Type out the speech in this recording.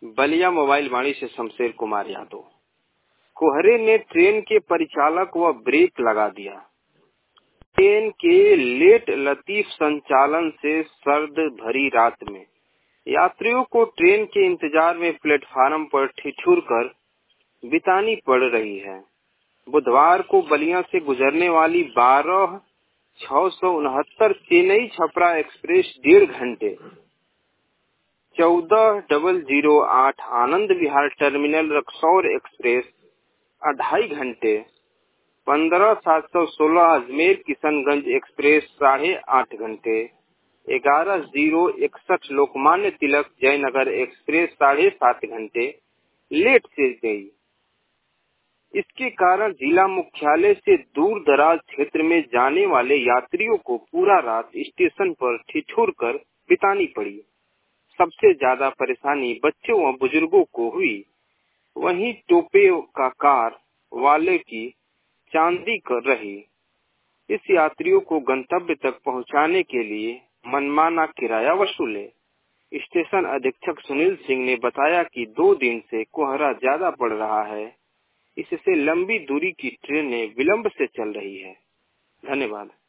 Ballia mobile वाणी से शमशेर कुमार यादव। कोहरे ने ट्रेन के परिचालक व ब्रेक लगा दिया। ट्रेन के लेट लतीफ संचालन से सर्द भरी रात में यात्रियों को ट्रेन के इंतजार में प्लेटफार्म पर ठिठुर कर बितानी पड़ रही है। बुधवार को बलिया से गुजरने वाली 12-669 चेन्नई छपरा एक्सप्रेस 1.5 घंटे, 14-008 आनंद विहार टर्मिनल रक्सौर एक्सप्रेस 2.5 घंटे, 15-716 अजमेर किशनगंज एक्सप्रेस 8.5 घंटे, 11-061 लोकमान्य तिलक जयनगर एक्सप्रेस 7.5 घंटे लेट से गई। इसके कारण जिला मुख्यालय से दूर दराज क्षेत्र में जाने वाले यात्रियों को पूरा रात स्टेशन पर ठिठुर कर बितानी पड़ी। सबसे ज्यादा परेशानी बच्चों व बुजुर्गों को हुई। वहीं टोपे का कार वाले की चांदी कर रही। इस यात्रियों को गंतव्य तक पहुंचाने के लिए मनमाना किराया वसूले। स्टेशन अधीक्षक सुनील सिंह ने बताया कि 2 दिन से कोहरा ज्यादा पड़ रहा है, इससे लंबी दूरी की ट्रेनें विलंब से चल रही है। धन्यवाद।